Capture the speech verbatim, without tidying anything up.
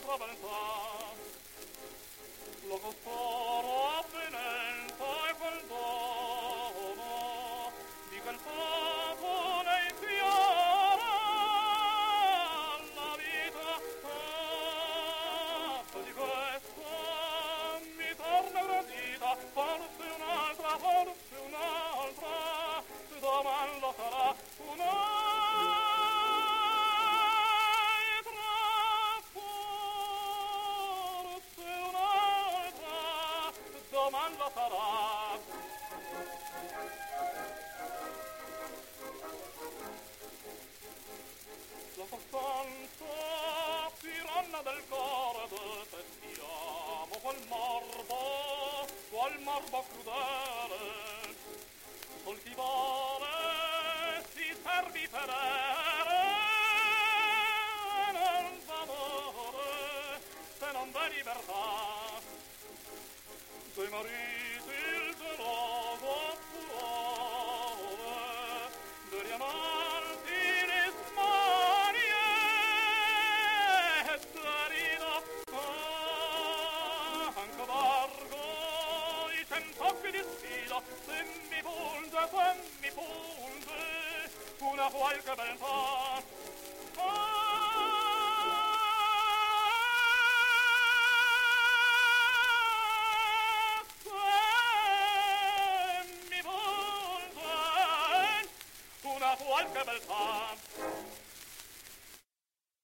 un'altra beltà. Lo costoro avvenenza e condono di quel popolo infiora la vita. Fatto di questo mi torna gradita, forse un'altra, forse un'altra, domani lo sarà un'altra. Doman lo sarà. La costanza tiranna del cuore detestiamo quel morbo, quel morbo crudele, coltivare si servi ferere nel valore se non v'è libertà. Dei mariti il geloso furore, degli amanti le smarie, e Darino, ah, anche largo i cent'occhi di sfida, se mi punge, se mi punge una qualche beltà. Ah, qualche beltà.